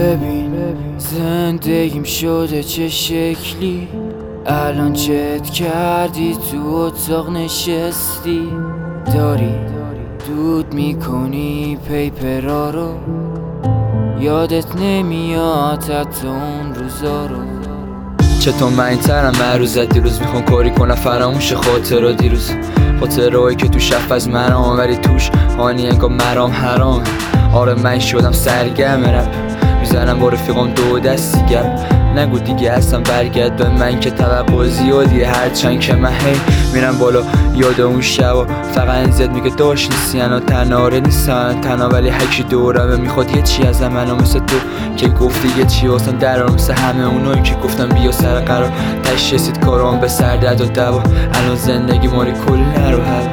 ببین زندگیم شده چه شکلی، الان چت کردی تو اتاق نشستی، داری دود میکنی پیپرا رو، یادت نمیاد حتی اون روزا رو. چطور من این ترم معروضت دیروز میخوام کاری کنم فراموش خاطر دیروز، خاطرهایی که تو شف از منام ولی توش هانی انگار مرام حرام. آره من شدم سرگرم رپ، میزنم با رفیقام دو دستی گپ، نگو دیگه اصلا برگرد به من که توقع زیادیه، هرچند که من هی میرم بالا یاد اون شبا، فقط زیاد میگه داشت نیستی انا تنها، آره نیستم تنها ولی هرکی دورمه میخواد یه چی از منو مثل تو که گفتی یه چی واسم درارم، مثل همه اونایی که گفتم بیا سر قرار، تش رسید کارام به سر درد و دوا، الان زندگی ماری کلی نرو هوا.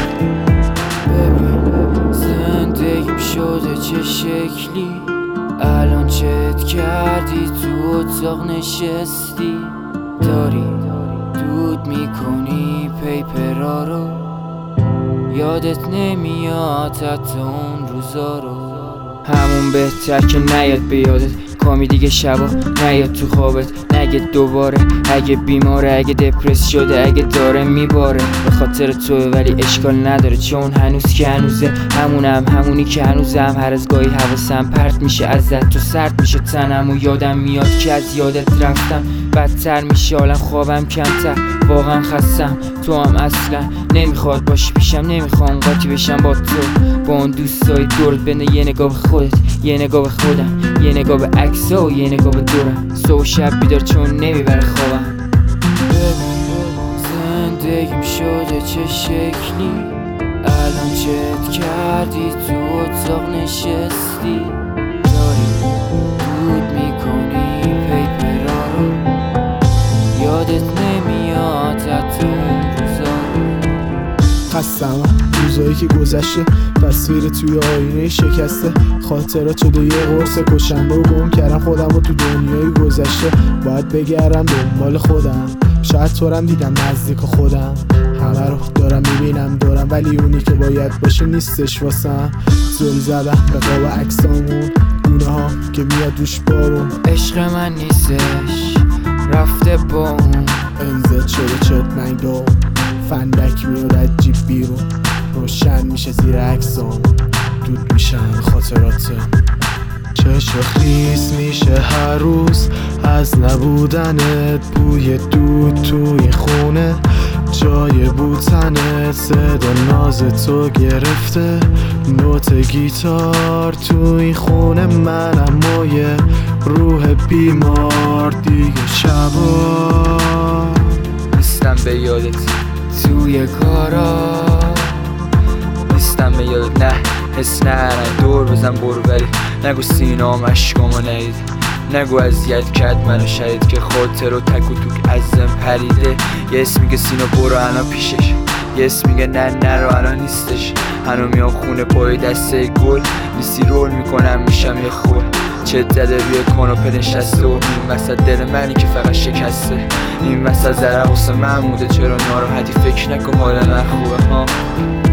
ببین زندگیم شده چه شکلی، الان چت کردی تو اتاق نشستی، داری دود میکنی پیپرا رو، یادت نمیاد حتی اون روزا رو. همون بهتر که نیاد به یادت، کامی دیگه شبا نیاد تو خوابت، نگه دوباره اگه بیماره، اگه دپرس شده، اگه داره میباره به خاطر توه ولی اشکال نداره، چون هنوز که هنوزه همونی که هنوزم، هر از گاهی حواسم پرت میشه ازت، تو سرد میشه تنم و یادم میاد که از یادت رفتم، بدتر میشه حالم خوابم کمتر، واقعا خستم تو هم اصلا نمیخواد باشی پیشم، نمیخوام قاطی بشم با تو، با اون دوستای دورت، بنده یه نگاه به خودت، یه نگاه به خودم، یه نگاه به عکس‌ها و یه نگاه به دورم، صبح و شب بیدار چون نمیبره خوابم. زندگیم شده چه شکلی، الان چت کردی تو اتاق نشستی، داری دود میکنی پیپرا رو، یادت نمیاد حتی اون روزا رو. خستم روزایی که گذشته، تصویر توی آینه شکسته، خاطرات شده یه قرص کشنده و گم کردم خودم رو تو دنیای گذشته، باید بگردم دنبال خودم، شاید تورم دیدم نزدیک خودم، همه رو دارم میبینم دورم ولی اونی که باید باشه نیستش واسم، زل زدم به قاب عکسامون، گونه ها که میاد روش بارون، عشق من نیستش رفته با اون، انزد شده چت نگدام، فندک میاد از جیب بیرون، روشن میشه زیر عکسام، دود میشن خاطراتم، چشم خیس میشه هر روز از نبودنت، بوی دود توی خونه، جای بودنت، صدا ناز تو گرفته، نوت گیتار توی خونه منم و یه روح بیمار، دیگه شبا نیستم به یادت توی کارا نیستم به یادت، نه حس نرم دور بزن برو، ولی نگو سینام عشقامو ندید، نگو اذیت کرد منو شهید که خاطر و تک و توک ازم پریده، یه اسم میگه سینا برو الان پیشش، یه اسم میگه نه نرو الان نیستش، هنو میام خونه پای دسته گل، نیستی رول میکنم میشم یه خور، چت زده روی کاناپه نشسته و این وسط دل منی که فقط شکسته، این وسط ضرر واسه من بوده، چرا ناراحتی فکر نکن حالا من خوبه ها.